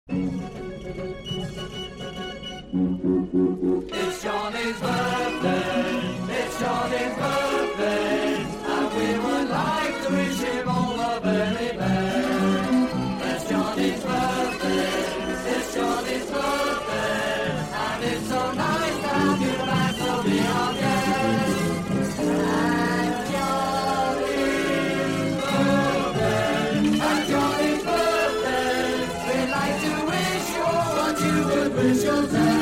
It's Johnny's birthday, it's Johnny's birthday, and we would like to wish him all the very best. It's Johnny's birthday, it's Johnny's birthday, and it's so nice to have you back to be our guest. And Johnny's birthday, we'd like to wish you what you could wish yourself.